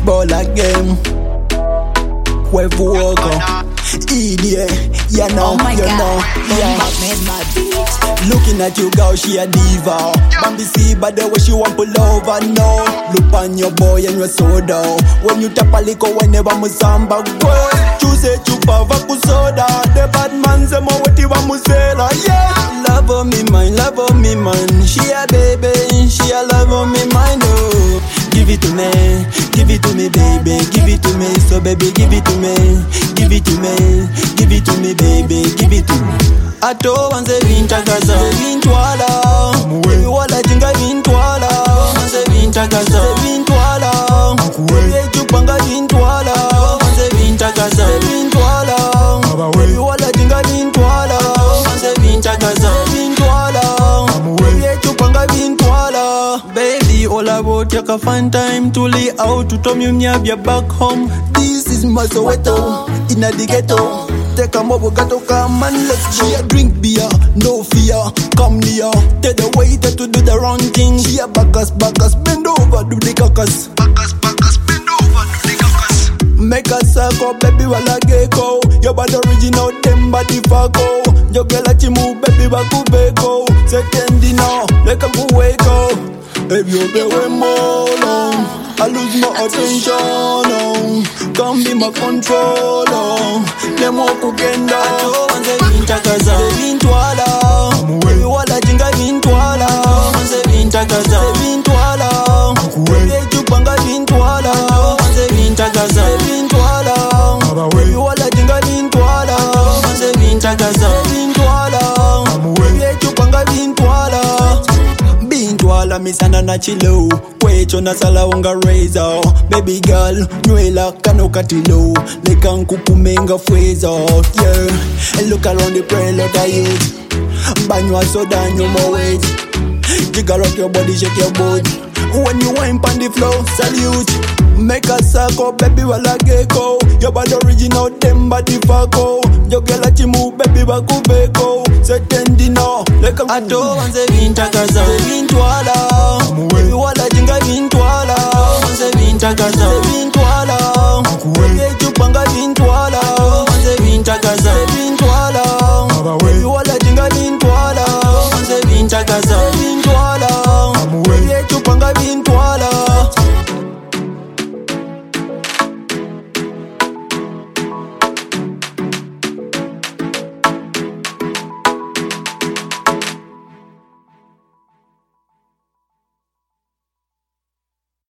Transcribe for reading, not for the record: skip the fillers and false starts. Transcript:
ball again. Where for walk? Idiot, you know, you know, yeah. Looking at you, girl, she a diva. Bambi see by the way she want pull over, no. Look on your boy and you're so down. When you tap a liquor, whenever musamba go. Choose a chupa vakusoda. The bad man say mo wati wa musela, yeah. Love on me mine, love on me mine. She a baby, she a love on me mine, oh. Give it to me, baby, give it to me. So baby, give it to me, give it to me, give it to me, baby, give it to me. Ato wanze vintagaza, vintwala. Baby wala jinga vintwala. Wanze vintagaza, vintwala. Baby chupanga vintwala. Wanze vintagaza, vintwala. Baby wala jinga vintwala. Wanze vintagaza, vintwala. Baby chupanga vintwala. Baby, all about you can find time to lay out to tell you you're back home. This is my Soweto, in the ghetto. Take a mobile gato, come and let's go. She a drink beer, no fear, come near. Tell the waiter to do the wrong thing. She a backus, bend over, do the caucus. Backus, bend over, do the caucus. Make a circle, baby, while I go. Your body original, them body fago. Your girl at you move, baby, baku beko. Second dinner, like a buweko. If you be way more long, I lose my attention, oh. Come be my controller. Them walk ukenda. Ato wanze vintagaza, vintwala. Baby wala jinga vintwala. Wanze vintagaza, vintwala. Baby chupanga vintwala. Wanze vintagaza, vintwala. Baby wala jinga vintwala. Wanze vintagaza, vintwala. Baby chupanga vintwala. Bintwala misana na chilo. Kwecho na sala unga razor. Baby girl, nywela kano katilo. Leka nkupumenga fwezo. Yeah, and look around the prayer lot of youth. Banywa soda and you more weight. Jiggle up your body, shake your booty. When you wine on the floor, salute. Make a circle, baby, while I go. Your body original, them body fago. Your girl at you move, baby, baku beko. Second dinner, like a ato wanze vintagaza, vintwala. Baby wala jinga vintwala. Wanze vintagaza,